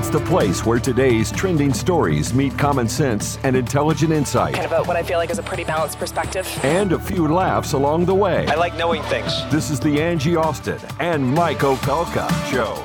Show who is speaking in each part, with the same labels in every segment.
Speaker 1: It's the place where today's trending stories meet common sense and intelligent insight.
Speaker 2: Kind of what I feel like is a pretty balanced perspective.
Speaker 1: And a few laughs along the way.
Speaker 3: I like knowing things.
Speaker 1: This is the Angie Austin and Mike Opelka Show.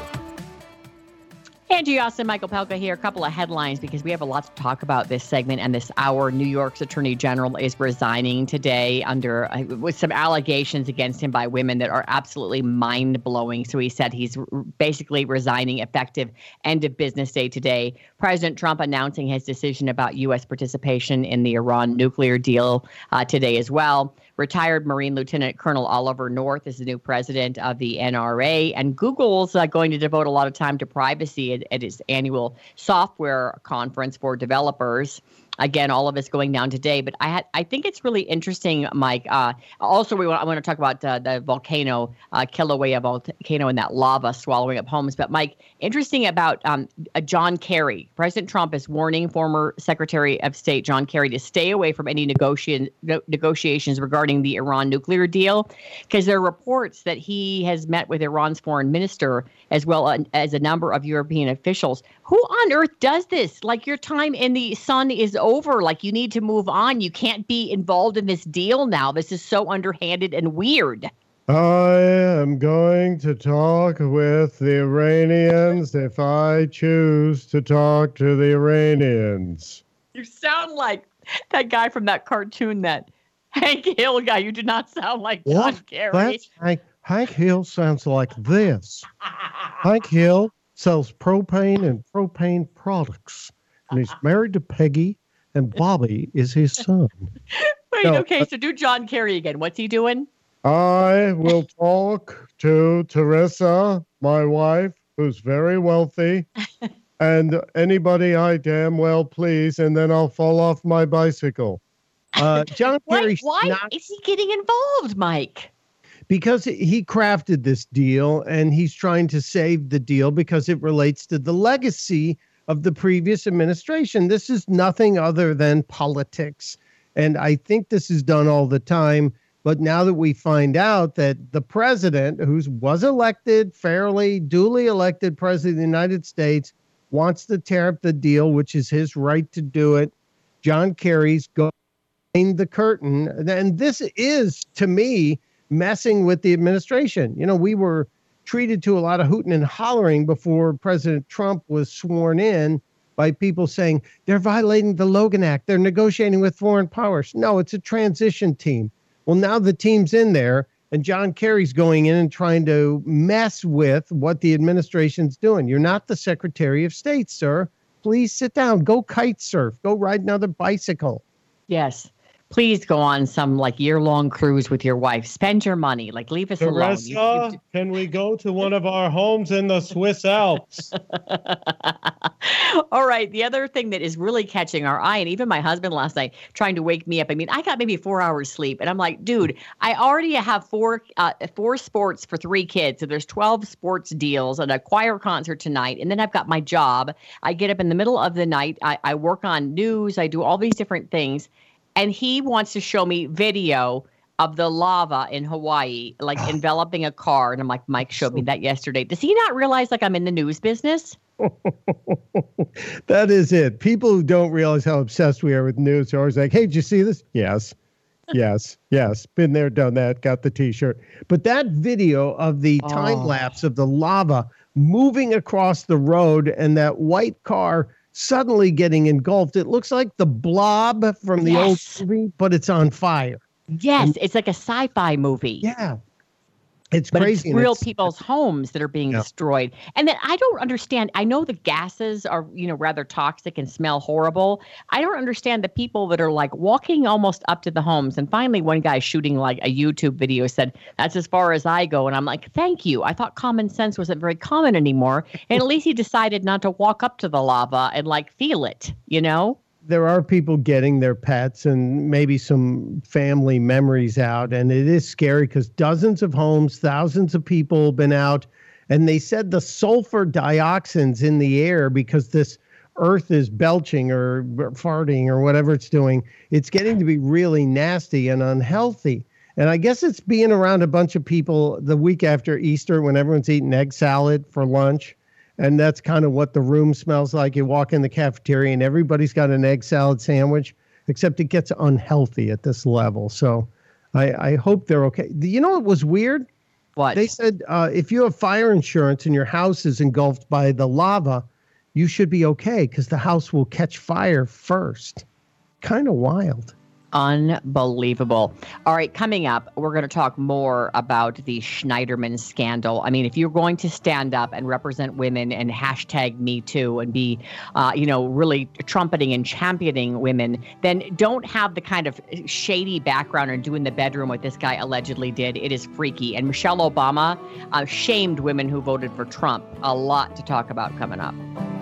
Speaker 4: Angie Austin, Michael Pelka here. A couple of headlines because we have a lot to talk about this segment and this hour. New York's Attorney General is resigning today with some allegations against him by women that are absolutely mind-blowing. So he said he's basically resigning effective end of business day today. President Trump announcing his decision about U.S. participation in the Iran nuclear deal today as well. Retired Marine Lieutenant Colonel Oliver North is the new president of the NRA, and Google's going to devote a lot of time to privacy at its annual software conference for developers. Again, all of it's going down today, but I think it's really interesting, Mike. Also, I want to talk about the volcano, Kilauea volcano, and that lava swallowing up homes. But Mike, interesting about John Kerry. President Trump is warning former Secretary of State John Kerry to stay away from any negotiations regarding the Iran nuclear deal, because there are reports that he has met with Iran's foreign minister as well as a number of European officials. Who on earth does this? Like, your time in the sun is over. Like, you need to move on. You can't be involved in this deal now. This is so underhanded and weird.
Speaker 5: I am going to talk with the Iranians if I choose to talk to the Iranians.
Speaker 4: You sound like that guy from that cartoon, that Hank Hill guy. You do not sound like John Kerry.
Speaker 5: That's Hank Hill sounds like this. Hank Hill sells propane and propane products, and he's married to Peggy, and Bobby is his son.
Speaker 4: So do John Kerry again. What's he doing?
Speaker 5: I will talk to Teresa, my wife, who's very wealthy, and anybody I damn well please, and then I'll fall off my bicycle. John Kerry.
Speaker 4: Why is he getting involved, Mike?
Speaker 5: Because he crafted this deal, and he's trying to save the deal because it relates to the legacy of the previous administration. This is nothing other than politics. And I think this is done all the time. But now that we find out that the president, who was elected fairly, duly elected president of the United States, wants to tear up the deal, which is his right to do it, John Kerry's going behind the curtain. And this is, to me, messing with the administration. You know, we were treated to a lot of hooting and hollering before President Trump was sworn in by people saying they're violating the Logan Act. They're negotiating with foreign powers. No, it's a transition team. Well, now the team's in there, and John Kerry's going in and trying to mess with what the administration's doing. You're not the Secretary of State, sir. Please sit down. Go kite surf. Go ride another bicycle.
Speaker 4: Yes. Please go on some year-long cruise with your wife. Spend your money. Leave us alone.
Speaker 5: Teresa, can we go to one of our homes in the Swiss Alps?
Speaker 4: All right. The other thing that is really catching our eye, and even my husband last night trying to wake me up. I mean, I got maybe 4 hours sleep, and I'm like, dude, I already have four sports for 3 kids. So there's 12 sports deals and a choir concert tonight. And then I've got my job. I get up in the middle of the night. I work on news. I do all these different things. And he wants to show me video of the lava in Hawaii, enveloping a car. And I'm like, Mike showed me that yesterday. Does he not realize I'm in the news business?
Speaker 5: That is it. People who don't realize how obsessed we are with news are always like, hey, did you see this? Yes. Been there, done that, got the T-shirt. But that video of the time lapse of the lava moving across the road and that white car suddenly getting engulfed. It looks like the Blob from the old movie, but it's on fire.
Speaker 4: Yes, it's like a sci-fi movie.
Speaker 5: Yeah. It's
Speaker 4: but
Speaker 5: crazy.
Speaker 4: It's real people's homes that are being destroyed. And then I don't understand. I know the gases are, rather toxic and smell horrible. I don't understand the people that are walking almost up to the homes. And finally, one guy shooting a YouTube video said, that's as far as I go. And I'm like, thank you. I thought common sense wasn't very common anymore. And at least he decided not to walk up to the lava and feel it,
Speaker 5: There are people getting their pets and maybe some family memories out. And it is scary because dozens of homes, thousands of people have been out. And they said the sulfur dioxins in the air, because this earth is belching or farting or whatever it's doing, it's getting to be really nasty and unhealthy. And I guess it's being around a bunch of people the week after Easter when everyone's eating egg salad for lunch. And that's kind of what the room smells like. You walk in the cafeteria and everybody's got an egg salad sandwich, except it gets unhealthy at this level. So I hope they're okay. You know what was weird?
Speaker 4: What?
Speaker 5: They said if you have fire insurance and your house is engulfed by the lava, you should be okay because the house will catch fire first. Kind of wild.
Speaker 4: Unbelievable. All right, coming up, we're going to talk more about the Schneiderman scandal. I mean, if you're going to stand up and represent women and hashtag Me Too and be, really trumpeting and championing women, then don't have the kind of shady background and do in the bedroom what this guy allegedly did. It is freaky. And Michelle Obama shamed women who voted for Trump. A lot to talk about coming up.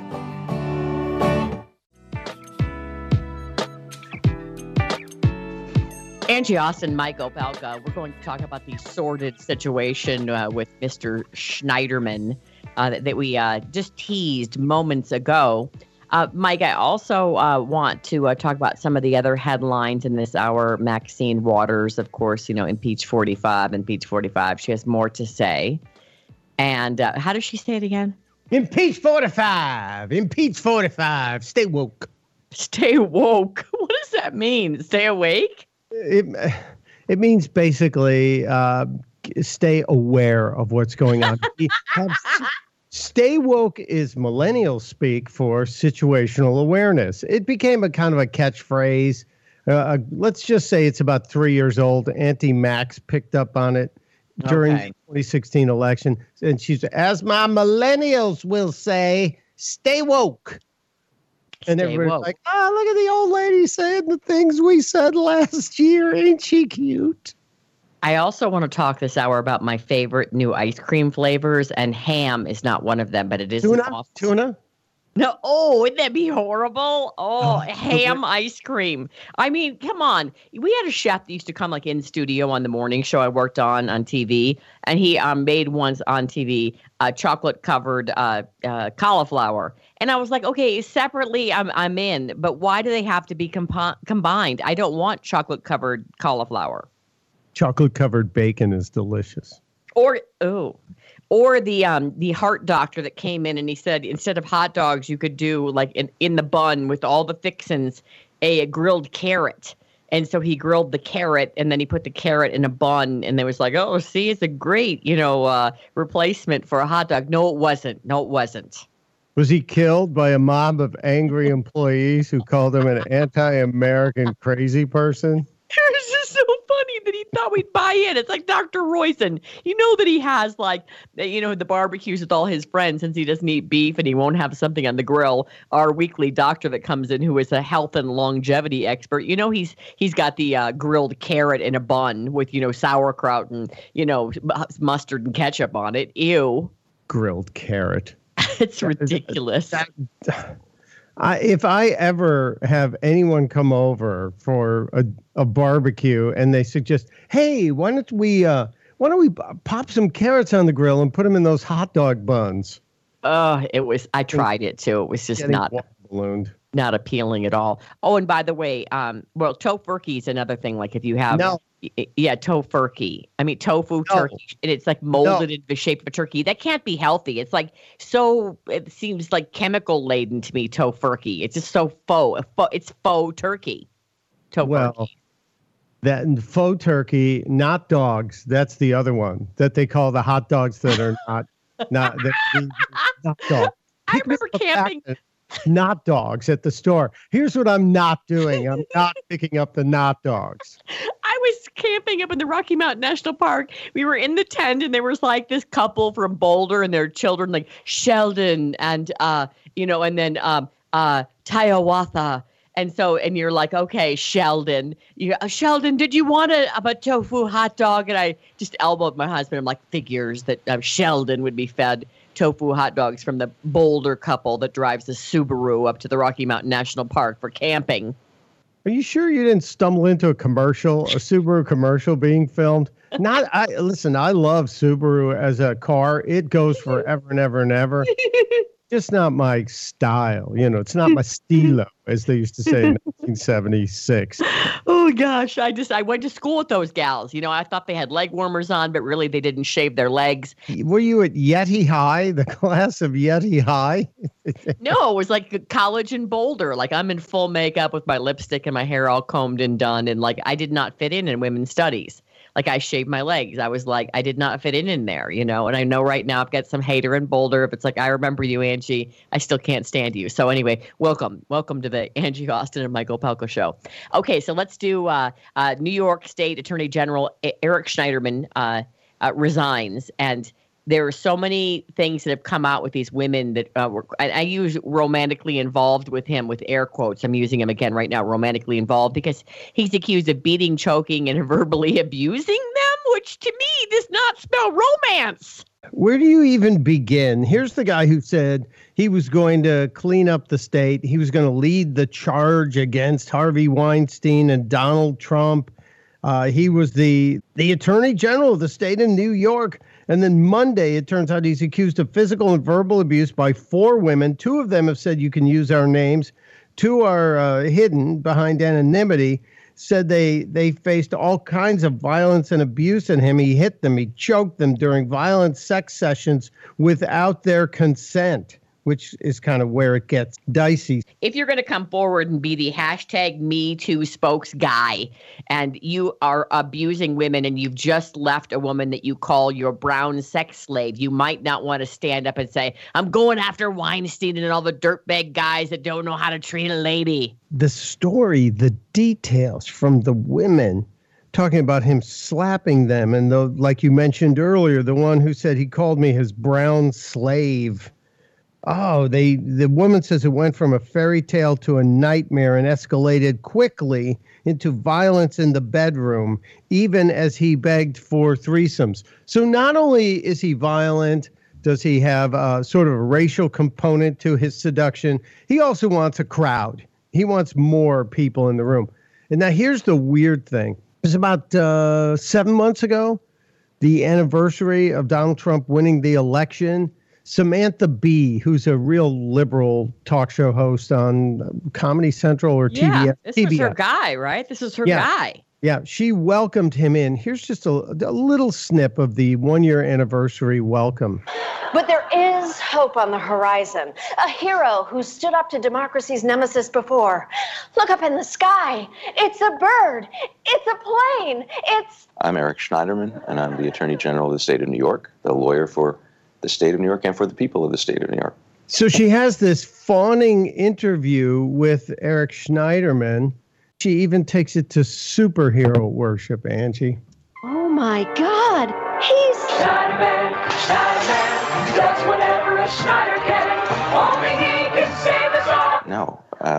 Speaker 4: Angie Austin, Mike Opelka. We're going to talk about the sordid situation with Mr. Schneiderman that we just teased moments ago. Mike, I also want to talk about some of the other headlines in this hour. Maxine Waters, of course, impeach 45 and Impeach 45. She has more to say. And how does she say it again?
Speaker 5: Impeach 45. Impeach 45. Stay woke.
Speaker 4: Stay woke. What does that mean? Stay awake?
Speaker 5: It means basically stay aware of what's going on. Stay woke is millennial speak for situational awareness. It became a kind of a catchphrase. Let's just say it's about 3 years old. Auntie Max picked up on it during the 2016 election. And she's, as my millennials will say, stay woke. And everybody's like, look at the old lady saying the things we said last year. Ain't she cute?
Speaker 4: I also want to talk this hour about my favorite new ice cream flavors, and ham is not one of them, but it is
Speaker 5: Tuna?
Speaker 4: No, wouldn't that be horrible? Ham ice cream. I mean, come on. We had a chef that used to come in studio on the morning show I worked on TV, and he made ones on TV, chocolate-covered cauliflower. And I was like, okay, separately, I'm in, but why do they have to be combined? I don't want chocolate-covered cauliflower.
Speaker 5: Chocolate-covered bacon is delicious.
Speaker 4: Or the heart doctor that came in and he said instead of hot dogs, you could do in the bun with all the fixins, a grilled carrot. And so he grilled the carrot and then he put the carrot in a bun and they was like, oh, see, it's a great, replacement for a hot dog. No, it wasn't.
Speaker 5: Was he killed by a mob of angry employees who called him an anti-American crazy person?
Speaker 4: It was just so funny that he thought we'd buy in. It's like Dr. Royson. You know that he has the barbecues with all his friends since he doesn't eat beef and he won't have something on the grill. Our weekly doctor that comes in who is a health and longevity expert. He's got the grilled carrot in a bun with, sauerkraut and, mustard and ketchup on it. Ew.
Speaker 5: Grilled carrot.
Speaker 4: It's ridiculous.
Speaker 5: If I ever have anyone come over for a barbecue and they suggest, hey, why don't we pop some carrots on the grill and put them in those hot dog buns?
Speaker 4: I tried it too. It was just not appealing at all. Oh, and by the way, tofurkey is another thing. Like if you have tofurkey. I mean tofu turkey, and it's molded in the shape of a turkey. That can't be healthy. It's it seems chemical laden to me. Tofurkey. It's just so faux. It's faux turkey. Tofurkey. Well,
Speaker 5: that faux turkey, not dogs. That's the other one that they call the hot dogs that are not dogs.
Speaker 4: I remember camping.
Speaker 5: Not dogs at the store. Here's what I'm not doing. I'm not picking up the not dogs.
Speaker 4: I was camping up in the Rocky Mountain National Park. We were in the tent and there was this couple from Boulder and their children Sheldon and and then Hiawatha. And you're like, okay, Sheldon. Sheldon, did you want a tofu hot dog? And I just elbowed my husband. I'm like, figures that Sheldon would be fed tofu hot dogs from the Boulder couple that drives the Subaru up to the Rocky Mountain National Park for camping.
Speaker 5: Are you sure you didn't stumble into a Subaru commercial being filmed? Listen, I love Subaru as a car. It goes forever and ever and ever. just not my style. It's not my stilo, as they used to say in 1976.
Speaker 4: Oh gosh, I went to school with those gals. I thought they had leg warmers on, but really they didn't shave their legs.
Speaker 5: Were you at Yeti High, the class of Yeti High?
Speaker 4: No, it was like college in Boulder. Like I'm in full makeup with my lipstick and my hair all combed and done, and like I did not fit in women's studies. Like I shaved my legs. I was like, I did not fit in there, and I know right now I've got some hater in Boulder. If it's like, I remember you, Angie, I still can't stand you. So anyway, welcome to the Angie Austin and Michael Pelko show. Okay, so let's do New York State Attorney General Eric Schneiderman resigns. And there are so many things that have come out with these women that I use romantically involved with him, with air quotes. I'm using him again right now, romantically involved, because he's accused of beating, choking, and verbally abusing them, which to me does not spell romance.
Speaker 5: Where do you even begin? Here's the guy who said he was going to clean up the state. He was going to lead the charge against Harvey Weinstein and Donald Trump. He was the attorney general of the state of New York. And then Monday, it turns out he's accused of physical and verbal abuse by 4 women. 2 of them have said you can use our names. 2 are hidden behind anonymity. Said they faced all kinds of violence and abuse in him. He hit them. He choked them during violent sex sessions without their consent, which is kind of where it gets dicey.
Speaker 4: If you're going to come forward and be the hashtag #MeToo spokes guy, and you are abusing women and you've just left a woman that you call your brown sex slave, you might not want to stand up and say, I'm going after Weinstein and all the dirtbag guys that don't know how to treat a lady.
Speaker 5: The story, the details from the women talking about him slapping them, and like you mentioned earlier, the one who said he called me his brown slave. Oh, the woman says it went from a fairy tale to a nightmare and escalated quickly into violence in the bedroom, even as he begged for threesomes. So not only is he violent, does he have sort of a racial component to his seduction, he also wants a crowd. He wants more people in the room. And now here's the weird thing. It was about 7 months ago, the anniversary of Donald Trump winning the election. Samantha Bee, who's a real liberal talk show host on Comedy Central or TBS.
Speaker 4: This was her guy, right? This is her guy.
Speaker 5: Yeah, she welcomed him in. Here's just a little snip of the 1-year anniversary welcome.
Speaker 3: But there is hope on the horizon. A hero who stood up to democracy's nemesis before. Look up in the sky. It's a bird. It's a plane.
Speaker 6: I'm Eric Schneiderman, and I'm the Attorney General of the state of New York, the lawyer for the state of New York and for the people of the state of New York.
Speaker 5: So she has this fawning interview with Eric Schneiderman. She even takes it to superhero worship, Angie.
Speaker 3: Oh my God, he's
Speaker 7: Schneiderman, does whatever a Schneider can. Only he can save us all.
Speaker 6: No,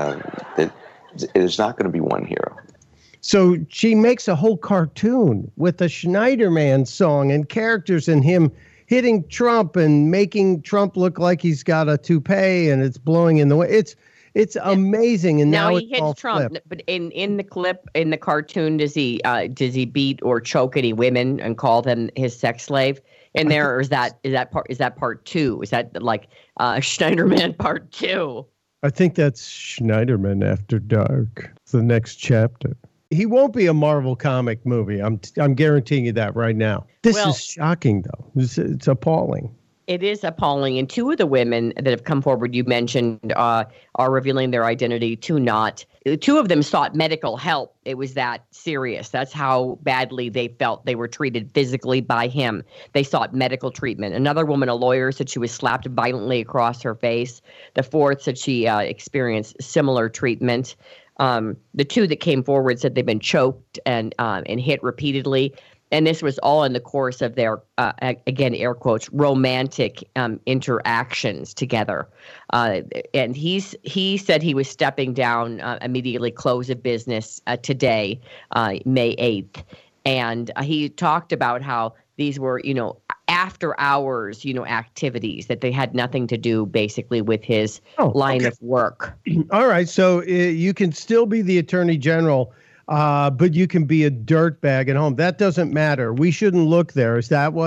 Speaker 6: there's not going to be one hero.
Speaker 5: So she makes a whole cartoon with a Schneiderman song and characters and him hitting Trump and making Trump look like he's got a toupee and it's blowing in the wind. It's amazing. And now
Speaker 4: he hits Trump, flipped. But in the clip, in the cartoon, does he beat or choke any women and call them his sex slave? In there, or is that part 2? Is that like Schneiderman part 2?
Speaker 5: I think that's Schneiderman After Dark. It's the next chapter. He won't be a Marvel comic movie. I'm guaranteeing you that right now. This is shocking, though. It's appalling.
Speaker 4: It is appalling. And 2 of the women that have come forward, you mentioned, are revealing their identity to not. 2 of them sought medical help. It was that serious. That's how badly they felt they were treated physically by him. They sought medical treatment. Another woman, a lawyer, said she was slapped violently across her face. The 4th said she experienced similar treatment. The 2 that came forward said they've been choked and hit repeatedly. And this was all in the course of their, again, air quotes, romantic interactions together. And he said he was stepping down immediately, close of business today, May 8th. And he talked about how these were, after hours, activities that they had nothing to do basically with his line of work.
Speaker 5: All right. So you can still be the attorney general, but you can be a dirtbag at home. That doesn't matter. We shouldn't look there. Is that what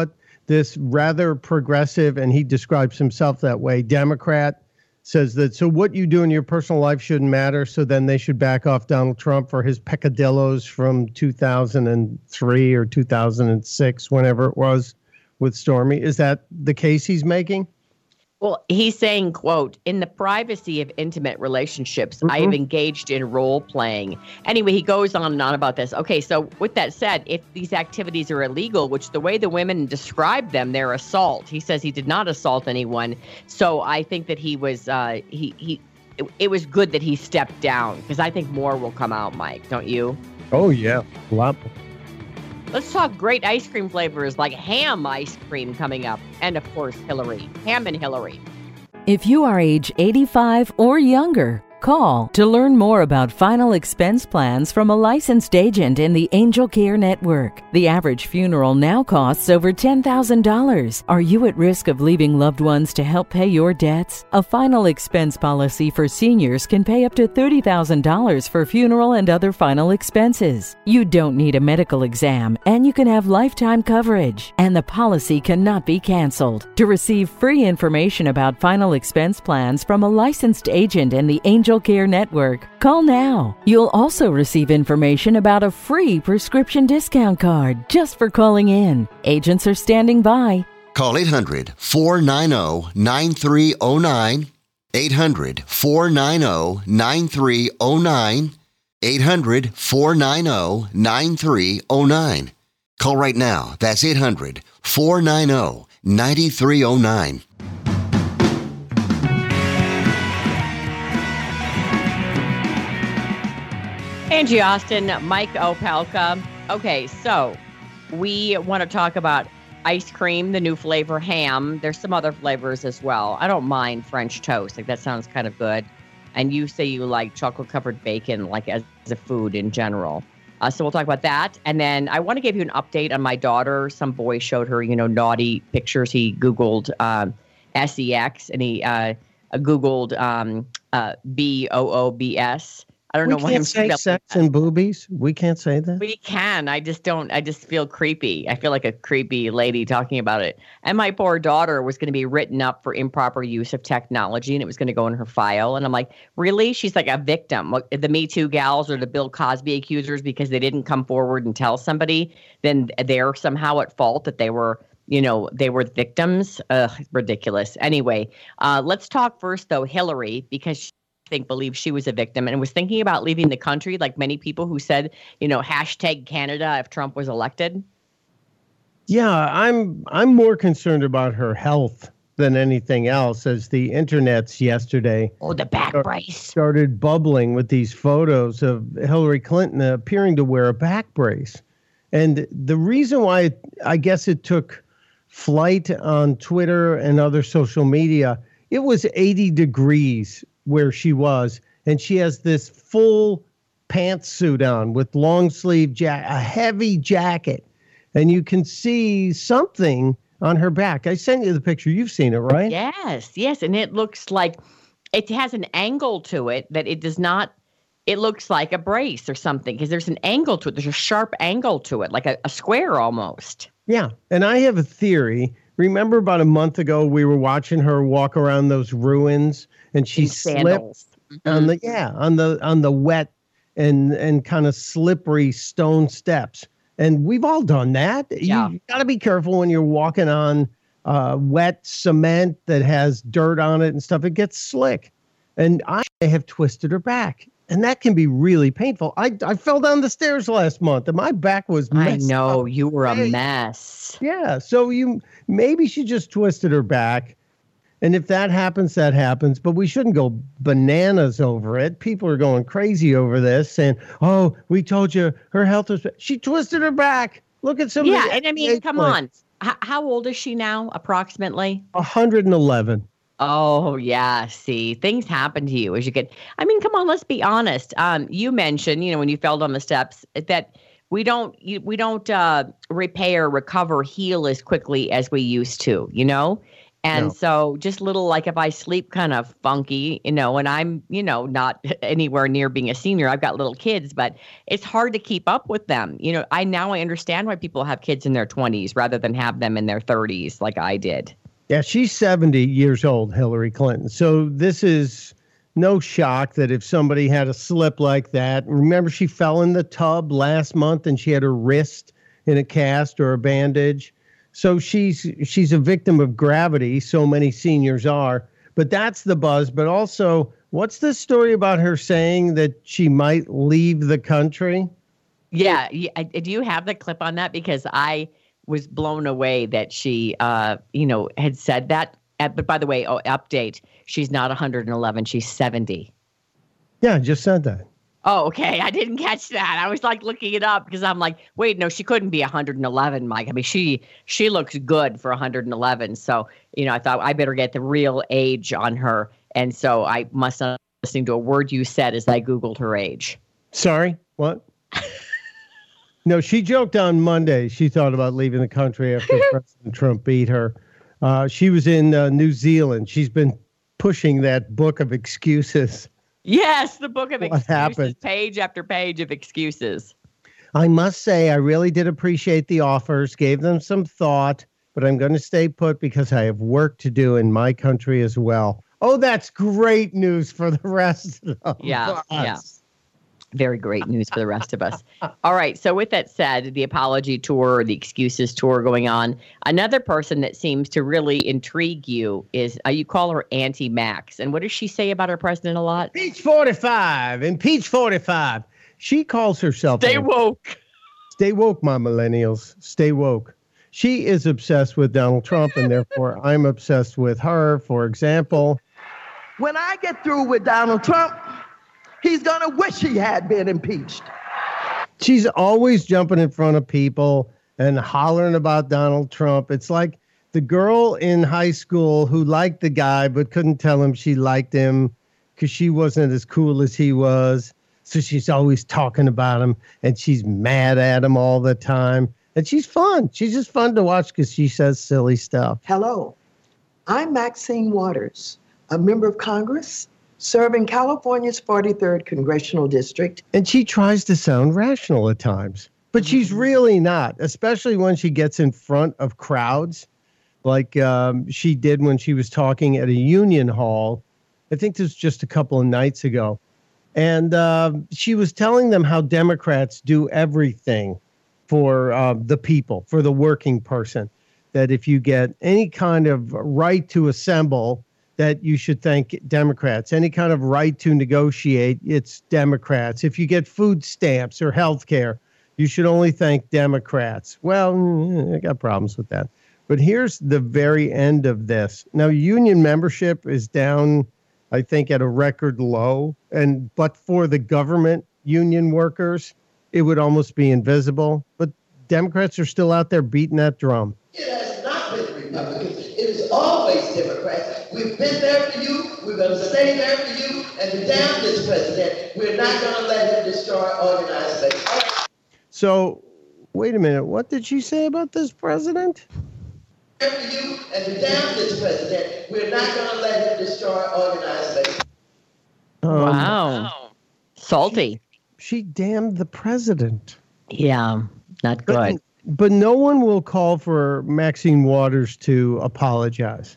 Speaker 5: this rather progressive, and he describes himself that way, Democrat, says that, so what you do in your personal life shouldn't matter, so then they should back off Donald Trump for his peccadillos from 2003 or 2006, whenever it was, with Stormy. Is that the case he's making?
Speaker 4: Well, he's saying, quote, in the privacy of intimate relationships, I have engaged in role playing. Anyway, he goes on and on about this. Okay, so with that said, if these activities are illegal, which the way the women described them, they're assault. He says he did not assault anyone. So I think that he was, it was good that he stepped down, because I think more will come out, Mike, don't you?
Speaker 5: Oh, yeah. A lot.
Speaker 4: Let's talk great ice cream flavors like ham ice cream coming up. And, of course, Hillary. Ham and Hillary.
Speaker 8: If you are age 85 or younger, call to learn more about final expense plans from a licensed agent in the Angel Care Network. The average funeral now costs over $10,000. Are you at risk of leaving loved ones to help pay your debts? A final expense policy for seniors can pay up to $30,000 for funeral and other final expenses. You don't need a medical exam, and you can have lifetime coverage, and the policy cannot be canceled. To receive free information about final expense plans from a licensed agent in the Angel Care Network, call now. You'll also receive information about a free prescription discount card just for calling in. Agents are standing by.
Speaker 9: Call 800-490-9309, 800-490-9309, 800-490-9309. Call right now. That's 800-490-9309.
Speaker 4: Angie Austin, Mike Opelka. Okay, so we want to talk about ice cream, the new flavor ham. There's some other flavors as well. I don't mind French toast. Like, that sounds kind of good. And you say you like chocolate-covered bacon, like as a food in general. So we'll talk about that. And then I want to give you an update on my daughter. Some boy showed her, naughty pictures. He Googled SEX, and he Googled BOOBS. I don't know why I'm
Speaker 5: saying sex and boobies. We can't say that.
Speaker 4: We can. I just don't. I just feel creepy. I feel like a creepy lady talking about it. And my poor daughter was going to be written up for improper use of technology, and it was going to go in her file. And I'm like, really? She's like a victim. The Me Too gals or the Bill Cosby accusers, because they didn't come forward and tell somebody, then they're somehow at fault that they were, they were victims. Ridiculous. Anyway, let's talk first, though, Hillary, because believed she was a victim and was thinking about leaving the country, like many people who said, hashtag Canada if Trump was elected.
Speaker 5: Yeah, I'm more concerned about her health than anything else, as the internets yesterday
Speaker 4: the back brace
Speaker 5: started bubbling with these photos of Hillary Clinton appearing to wear a back brace. And the reason why I guess it took flight on Twitter and other social media, it was 80 degrees where she was, and she has this full pantsuit on with long sleeve a heavy jacket, and you can see something on her back. I sent you the picture. You've seen it, right?
Speaker 4: Yes, and it looks like it has an angle to it that it does not. It looks like a brace or something, because there's an angle to it. There's a sharp angle to it, like a square almost. Yeah,
Speaker 5: and I have a theory. Remember about a month ago, we were watching her walk around those ruins, and she slipped on the wet and kind of slippery stone steps. And we've all done that. Yeah. You got to be careful when you're walking on wet cement that has dirt on it and stuff. It gets slick. And I have twisted her back. And that can be really painful. I fell down the stairs last month, and my back was messed up.
Speaker 4: I know, you were a mess.
Speaker 5: Yeah, so maybe she just twisted her back. And if that happens, that happens. But we shouldn't go bananas over it. People are going crazy over this, saying, oh, we told you her health was... She twisted her back. Look at some...
Speaker 4: Yeah, and I mean, come on. How old is she now, approximately?
Speaker 5: 111.
Speaker 4: Oh, yeah. See, things happen to you as you get. I mean, come on, let's be honest. You mentioned, when you fell down the steps, that we don't repair, recover, heal as quickly as we used to, And so just little, like if I sleep kind of funky, and I'm, not anywhere near being a senior, I've got little kids, but it's hard to keep up with them. I understand why people have kids in their 20s rather than have them in their 30s like I did.
Speaker 5: Yeah, she's 70 years old, Hillary Clinton. So this is no shock that if somebody had a slip like that, remember she fell in the tub last month and she had her wrist in a cast or a bandage. So she's a victim of gravity. So many seniors are, but that's the buzz. But also, what's the story about her saying that she might leave the country?
Speaker 4: Yeah. Do you have the clip on that? Because I was blown away that she, had said that. But by the way, update, she's not 111, she's 70.
Speaker 5: Yeah, I just said that.
Speaker 4: Oh, okay. I didn't catch that. I was like looking it up because I'm like, wait, no, she couldn't be 111, Mike. I mean, she looks good for 111. So, I thought I better get the real age on her. And so I must not listening to a word you said as I Googled her age.
Speaker 5: Sorry, what? No, she joked on Monday. She thought about leaving the country after President Trump beat her. She was in New Zealand. She's been pushing that book of excuses.
Speaker 4: Yes, the book of excuses,
Speaker 5: happened?
Speaker 4: Page after page of excuses.
Speaker 5: I must say, I really did appreciate the offers, gave them some thought, but I'm going to stay put because I have work to do in my country as well. Oh, that's great news for the rest of us.
Speaker 4: Yeah. Very great news for the rest of us. All right. So with that said, the apology tour or the excuses tour going on. Another person that seems to really intrigue you is you call her Auntie Max. And what does she say about our president a lot?
Speaker 5: Impeach 45. Impeach 45. She calls herself.
Speaker 4: Stay woke.
Speaker 5: Stay woke, my millennials. Stay woke. She is obsessed with Donald Trump, and therefore I'm obsessed with her. For example,
Speaker 10: when I get through with Donald Trump, he's going to wish he had been impeached.
Speaker 5: She's always jumping in front of people and hollering about Donald Trump. It's like the girl in high school who liked the guy but couldn't tell him she liked him because she wasn't as cool as he was. So she's always talking about him and she's mad at him all the time. And she's fun. She's just fun to watch because she says silly stuff.
Speaker 10: Hello, I'm Maxine Waters, a member of Congress, serving California's 43rd Congressional District.
Speaker 5: And she tries to sound rational at times, but she's really not, especially when she gets in front of crowds like she did when she was talking at a union hall. I think this was just a couple of nights ago. And she was telling them how Democrats do everything for the people, for the working person, that if you get any kind of right to assemble, that you should thank Democrats. Any kind of right to negotiate, it's Democrats. If you get food stamps or health care, you should only thank Democrats. Well, I got problems with that. But here's the very end of this. Now, union membership is down, I think, at a record low. But for the government union workers, it would almost be invisible. But Democrats are still out there beating that drum.
Speaker 10: It has not been Republicans. It is always Democrats. We've been there for you. We're going to stay there for you. And to damn this president, we're not going to let him destroy organized labor.
Speaker 5: So, wait a minute. What did she say about this president?
Speaker 10: For you and to damn this president, we're not going to let him destroy organized labor.
Speaker 4: Wow. Salty.
Speaker 5: She damned the president.
Speaker 4: Yeah, not good.
Speaker 5: But no one will call for Maxine Waters to apologize.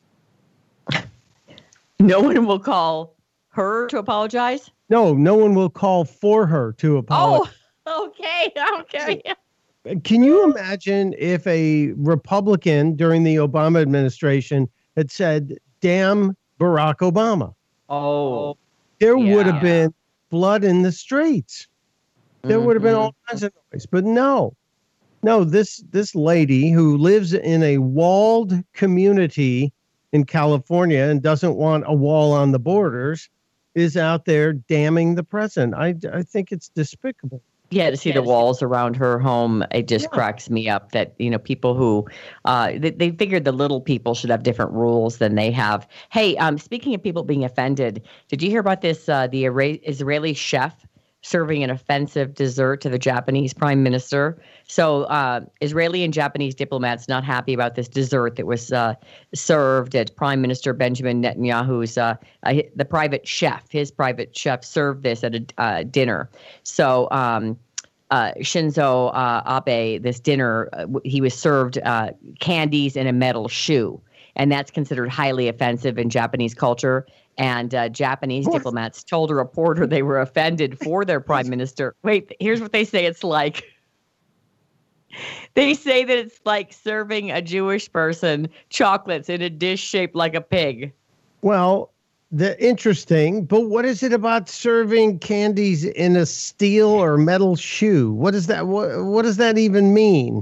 Speaker 4: No one will call her to apologize?
Speaker 5: No one will call for her to apologize.
Speaker 4: Oh, okay.
Speaker 5: Can you imagine if a Republican during the Obama administration had said, damn Barack Obama?
Speaker 4: Oh.
Speaker 5: There would have been blood in the streets. There would have been all kinds of noise. But no, this lady who lives in a walled community in California and doesn't want a wall on the borders is out there damning the president. I think it's despicable.
Speaker 4: Yeah, to see the walls around her home, it just cracks me up that, people who, they figured the little people should have different rules than they have. Hey, speaking of people being offended, did you hear about this, the Israeli chef serving an offensive dessert to the Japanese prime minister. So Israeli and Japanese diplomats not happy about this dessert that was served at Prime Minister Benjamin Netanyahu's, the private chef. His private chef served this at a dinner. So Shinzo Abe, this dinner, he was served candies in a metal shoe. And that's considered highly offensive in Japanese culture. And Japanese diplomats told a reporter they were offended for their prime minister. Wait, here's what they say it's like. They say that it's like serving a Jewish person chocolates in a dish shaped like a pig.
Speaker 5: Well, interesting, but what is it about serving candies in a steel or metal shoe? What is that? What does that even mean?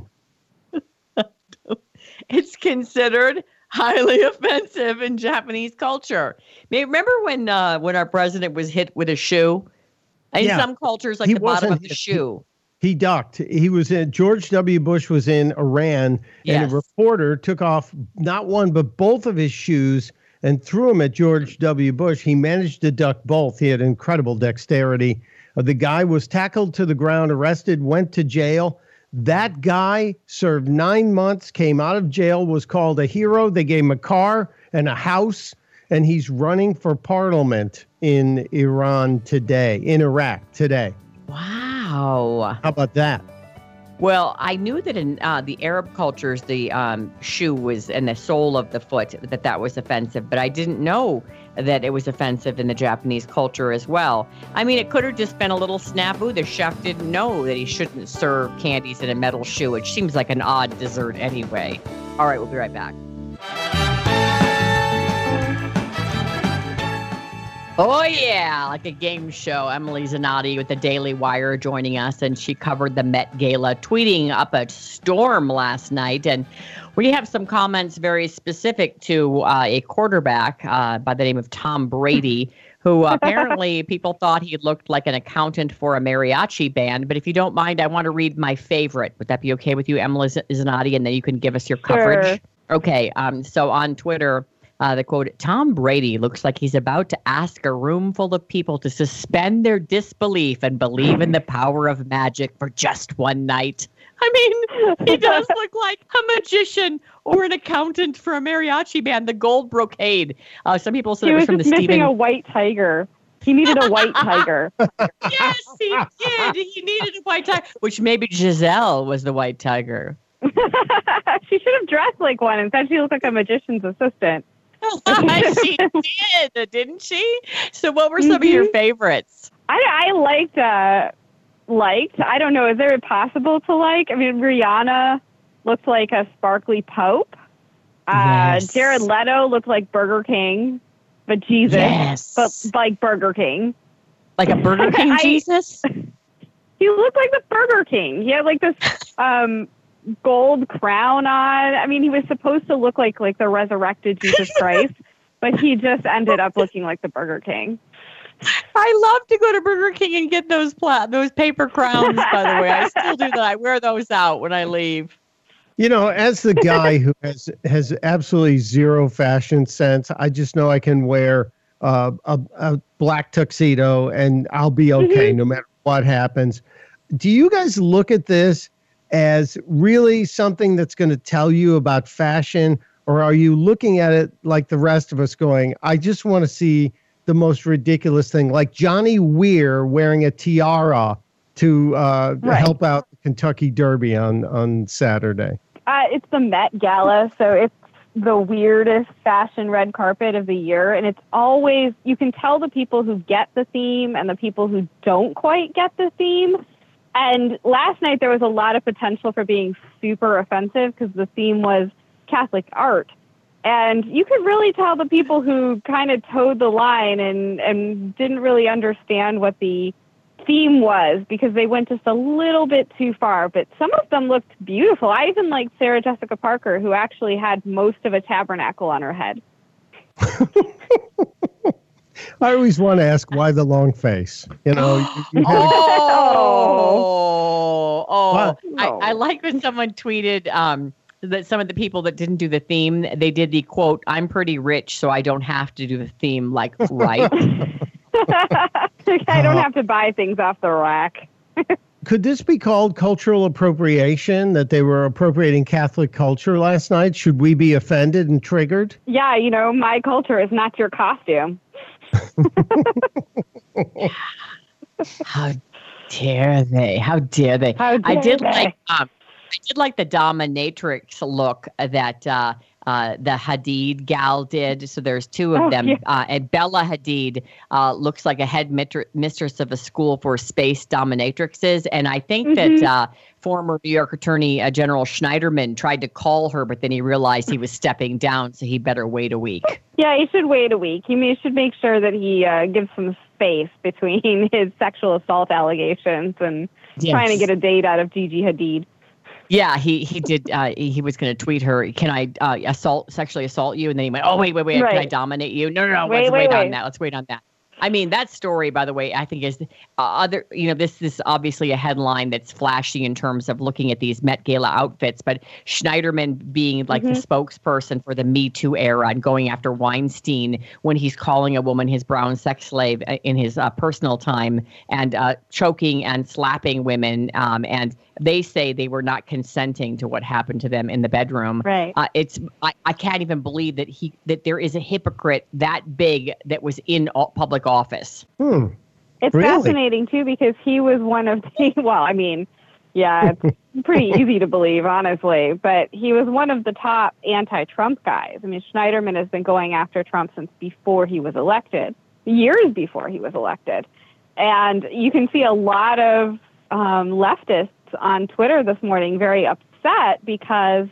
Speaker 4: It's considered highly offensive in Japanese culture. Remember when our president was hit with a shoe? In some cultures, like the bottom of the shoe.
Speaker 5: He ducked. He was in. George W. Bush was in Iran, and a reporter took off not one but both of his shoes and threw them at George W. Bush. He managed to duck both. He had incredible dexterity. The guy was tackled to the ground, arrested, went to jail. That guy served 9 months, came out of jail, was called a hero. They gave him a car and a house, and he's running for parliament in Iraq today.
Speaker 4: Wow.
Speaker 5: How about that?
Speaker 4: Well, I knew that in the Arab cultures, the shoe was in the sole of the foot, that was offensive. But I didn't know that it was offensive in the Japanese culture as well. I mean, it could have just been a little snafu. The chef didn't know that he shouldn't serve candies in a metal shoe, which seems like an odd dessert anyway. All right, we'll be right back. Oh, yeah, like a game show. Emily Zanotti with the Daily Wire joining us, and she covered the Met Gala, tweeting up a storm last night. And we have some comments very specific to a quarterback by the name of Tom Brady, who apparently people thought he looked like an accountant for a mariachi band. But if you don't mind, I want to read my favorite. Would that be okay with you, Emily Zanotti? And then you can give us your coverage. Sure. Okay, so on Twitter, the quote, Tom Brady looks like he's about to ask a room full of people to suspend their disbelief and believe in the power of magic for just one night. I mean, he does look like a magician or an accountant for a mariachi band, the Gold Brocade. Some people said it was from the Stephen.
Speaker 11: He was missing a white tiger. He needed a white tiger.
Speaker 4: Yes, he did. He needed a white tiger, which maybe Giselle was the white tiger.
Speaker 11: She should have dressed like one. Instead, she looked like a magician's assistant.
Speaker 4: She did, didn't she? So what were some of your favorites?
Speaker 11: I liked, I don't know, is there possible to like? I mean, Rihanna looked like a sparkly pope. Yes. Jared Leto looked like Burger King, but Jesus.
Speaker 4: Yes.
Speaker 11: But like Burger King.
Speaker 4: Like a Burger King Jesus?
Speaker 11: He looked like the Burger King. He had like this gold crown on. I mean, he was supposed to look like the resurrected Jesus Christ, but he just ended up looking like the Burger King.
Speaker 4: I love to go to Burger King and get those paper crowns, by the way. I still do that. I wear those out when I leave.
Speaker 5: You know, as the guy who has absolutely zero fashion sense, I just know I can wear a black tuxedo and I'll be okay no matter what happens. Do you guys look at this as really something that's going to tell you about fashion, or are you looking at it like the rest of us going, I just want to see the most ridiculous thing, like Johnny Weir wearing a tiara to help out the Kentucky Derby on Saturday?
Speaker 11: It's the Met Gala, so it's the weirdest fashion red carpet of the year, and it's always, you can tell the people who get the theme and the people who don't quite get the theme. And last night there was a lot of potential for being super offensive because the theme was Catholic art. And you could really tell the people who kind of towed the line and didn't really understand what the theme was because they went just a little bit too far. But some of them looked beautiful. I even liked Sarah Jessica Parker, who actually had most of a tabernacle on her head.
Speaker 5: I always want to ask why the long face. You know.
Speaker 4: I like when someone tweeted that some of the people that didn't do the theme, they did the quote, I'm pretty rich, so I don't have to do the theme, like, right.
Speaker 11: I don't have to buy things off the rack.
Speaker 5: Could this be called cultural appropriation, that they were appropriating Catholic culture last night? Should we be offended and triggered?
Speaker 11: Yeah, my culture is not your costume.
Speaker 4: How dare they? How dare they? I did like the dominatrix look that the Hadid gal did. So there's two of them. Yeah. And Bella Hadid looks like a head mistress of a school for space dominatrixes. And I think that former New York Attorney General Schneiderman tried to call her, but then he realized he was stepping down, so he better wait a week.
Speaker 11: Yeah, he should wait a week. He should make sure that he gives some space between his sexual assault allegations and trying to get a date out of Gigi Hadid.
Speaker 4: Yeah, he did. He was going to tweet her, "Can I sexually assault you?" And then he went, "Oh, wait. Right. Can I dominate you?" No. Let's wait on that. Let's wait on that. I mean, that story, by the way, I think is other. This is obviously a headline that's flashy in terms of looking at these Met Gala outfits, but Schneiderman being like the spokesperson for the Me Too era and going after Weinstein when he's calling a woman his brown sex slave in his personal time and choking and slapping women, and they say they were not consenting to what happened to them in the bedroom.
Speaker 11: Right.
Speaker 4: I can't even believe that there is a hypocrite that big that was in public office.
Speaker 11: It's fascinating too, because he was one of the, it's pretty easy to believe, honestly, but he was one of the top anti-Trump guys. I mean, Schneiderman has been going after Trump since before he was elected, years before he was elected. And you can see a lot of leftists on Twitter this morning very upset because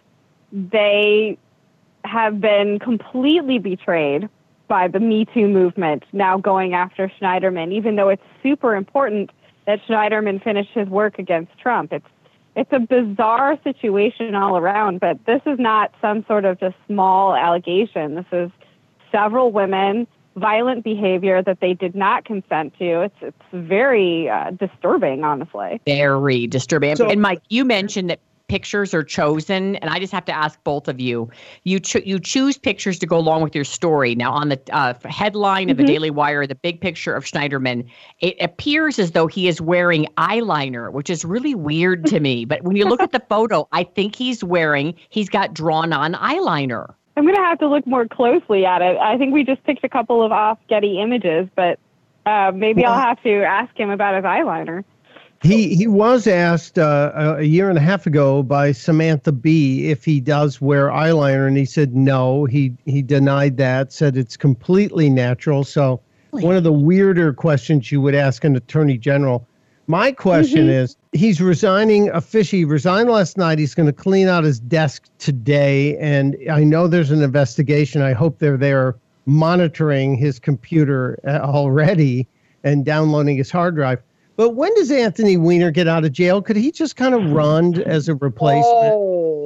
Speaker 11: they have been completely betrayed by the Me Too movement now going after Schneiderman, even though it's super important that Schneiderman finish his work against Trump. It's a bizarre situation all around, but this is not some sort of just small allegation. This is several women, violent behavior that they did not consent to. It's very disturbing, honestly.
Speaker 4: Very disturbing. And Mike, you mentioned that pictures are chosen, and I just have to ask both of you. You choose pictures to go along with your story. Now, on the headline of the Daily Wire, the big picture of Schneiderman, it appears as though he is wearing eyeliner, which is really weird to me. But when you look at the photo, I think he's got drawn-on eyeliner.
Speaker 11: I'm going to have to look more closely at it. I think we just picked a couple of off-Getty images, but maybe I'll have to ask him about his eyeliner.
Speaker 5: He was asked a year and a half ago by Samantha Bee if he does wear eyeliner, and he said no. He denied that, said it's completely natural. So one of the weirder questions you would ask an attorney general. My question is, he's resigning officially. He resigned last night. He's going to clean out his desk today, and I know there's an investigation. I hope they're there monitoring his computer already and downloading his hard drive. But when does Anthony Weiner get out of jail? Could he just kind of run as a replacement?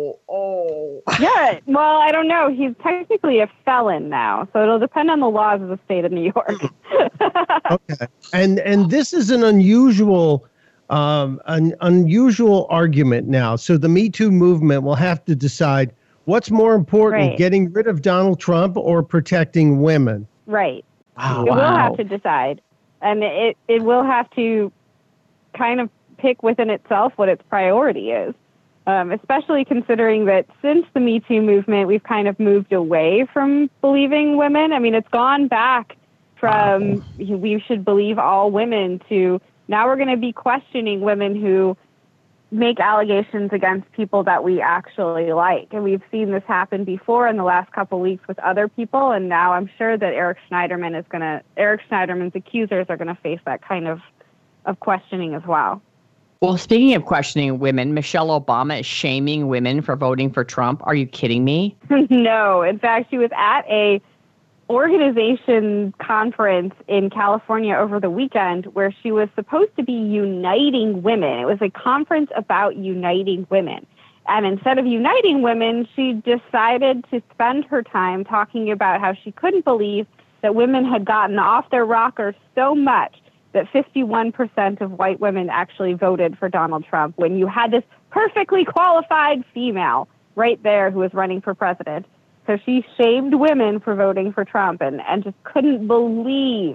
Speaker 11: Yeah, well, I don't know. He's technically a felon now, so it'll depend on the laws of the state of New York.
Speaker 5: Okay. And this is an unusual argument now. So the Me Too movement will have to decide what's more important, getting rid of Donald Trump or protecting women.
Speaker 11: Right.
Speaker 4: Wow.
Speaker 11: It will have to decide. And it will have to kind of pick within itself what its priority is, especially considering that since the Me Too movement, we've kind of moved away from believing women. I mean, it's gone back from we should believe all women to now we're going to be questioning women who make allegations against people that we actually like. And we've seen this happen before in the last couple of weeks with other people. And now I'm sure that Eric Schneiderman's accusers are going to face that kind of questioning as well.
Speaker 4: Well, speaking of questioning women, Michelle Obama is shaming women for voting for Trump. Are you kidding me?
Speaker 11: No. In fact, she was at a organization conference in California over the weekend where she was supposed to be uniting women. It was a conference about uniting women. And instead of uniting women, she decided to spend her time talking about how she couldn't believe that women had gotten off their rockers so much that 51% of white women actually voted for Donald Trump when you had this perfectly qualified female right there who was running for president. So she shamed women for voting for Trump and just couldn't believe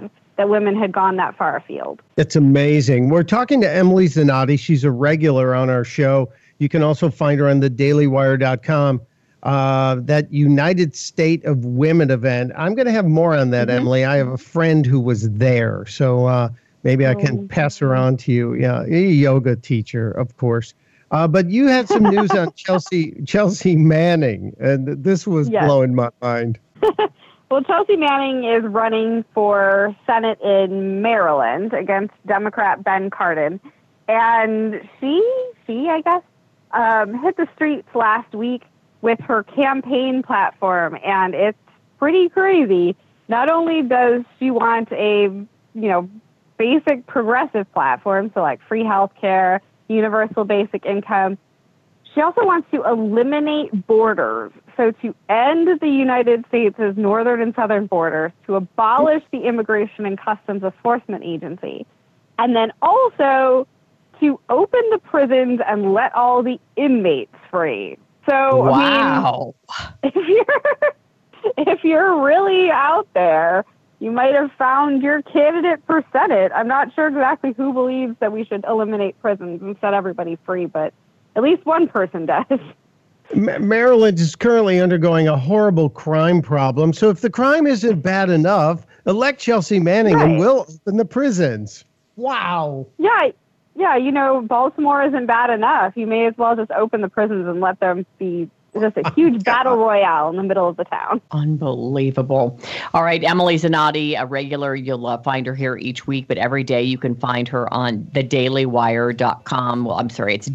Speaker 11: that women had gone that far afield.
Speaker 5: It's amazing. We're talking to Emily Zanotti. She's a regular on our show. You can also find her on thedailywire.com. That United State of Women event. I'm going to have more on that, Emily. I have a friend who was there, so maybe I can pass her on to you. Yeah, a yoga teacher, of course. But you had some news on Chelsea Manning, and this was blowing my mind.
Speaker 11: Well, Chelsea Manning is running for Senate in Maryland against Democrat Ben Cardin. And she I guess, hit the streets last week with her campaign platform, and it's pretty crazy. Not only does she want a, basic progressive platform, so like free health care, universal basic income, she also wants to eliminate borders. So to end the United States' northern and southern borders, to abolish the Immigration and Customs Enforcement Agency, and then also to open the prisons and let all the inmates free. So,
Speaker 4: wow.
Speaker 11: I mean, if you're really out there, you might have found your candidate for Senate. I'm not sure exactly who believes that we should eliminate prisons and set everybody free, but at least one person does.
Speaker 5: Maryland is currently undergoing a horrible crime problem. So if the crime isn't bad enough, elect Chelsea Manning and we'll open the prisons. Wow.
Speaker 11: Yeah, Baltimore isn't bad enough. You may as well just open the prisons and let them be just a huge battle royale in the middle of the town.
Speaker 4: Unbelievable. All right, Emily Zanotti, a regular. You'll find her here each week, but every day you can find her on thedailywire.com. Well, I'm sorry, it's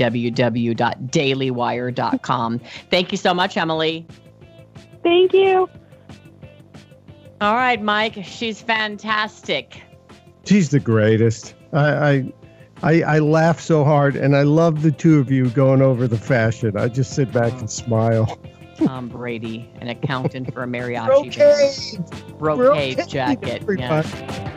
Speaker 4: www.dailywire.com. Thank you so much, Emily.
Speaker 11: Thank you.
Speaker 4: All right, Mike, she's fantastic.
Speaker 5: She's the greatest. I laugh so hard, and I love the two of you going over the fashion. I just sit back and smile.
Speaker 4: Tom Brady, an accountant for a mariachi band. Brocade jacket. Yeah.